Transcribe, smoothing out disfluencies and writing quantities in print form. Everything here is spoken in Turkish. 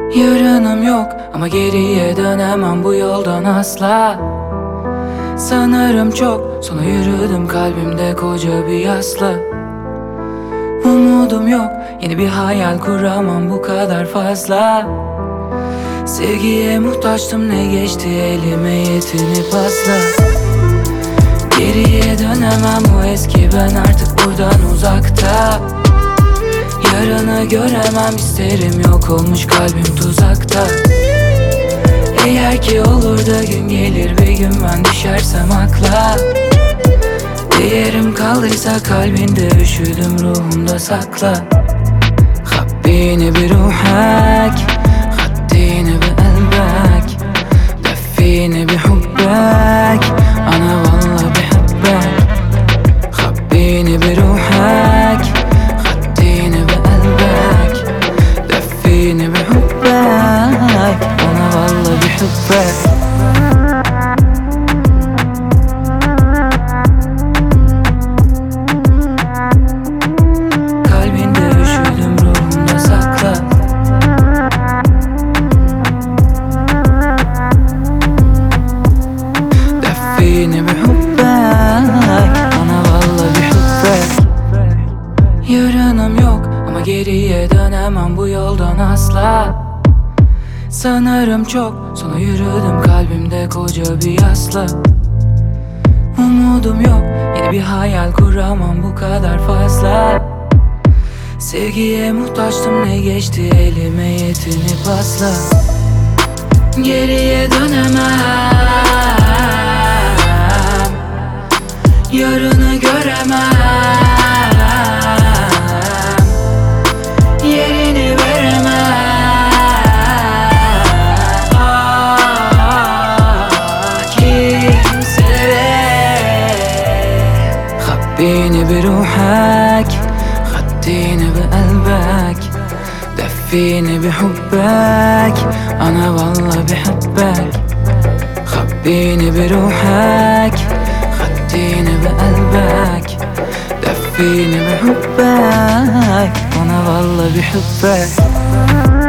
Yarınım yok ama geriye dönemem bu yoldan asla. Sanırım çok sonra yürüdüm, kalbimde koca bir yasla. Umudum yok, yeni bir hayal kuramam bu kadar fazla. Sevgiye muhtaçtım, ne geçti elime yetinip asla. Geriye dönemem, bu eski ben artık buradan uzakta. Yarını göremem, isterim, yok olmuş kalbim tuzakta. Eğer ki olur da gün gelir bir gün ben düşersem akla. Değerim kaldıysa kalbinde, üşüdüm ruhumda sakla. خبيني بروحك خديني بقلبك دفيني بحبك أنا والله بحبك خبيني بروحك خديني بقلبك دفيني بحبك أنا والله بحبك. Beni بحبك أنا والله بحبك. Yarınım yok ama geriye dönemem bu yoldan asla. Sanırım çok sonra yürüdüm, kalbimde koca bir yasla. Umudum yok, yeni bir hayal kuramam bu kadar fazla. Sevgiye muhtaçtım, ne geçti elime yetinip asla. Geriye dönemem, yarını göremem, yerini veremem. Kimselere خبيني بروحك خديني بقلبك دفيني بحبك أنا والله بحبك خبيني بروحك خديني بقلبك دفيني بحبك أنا والله بحبك.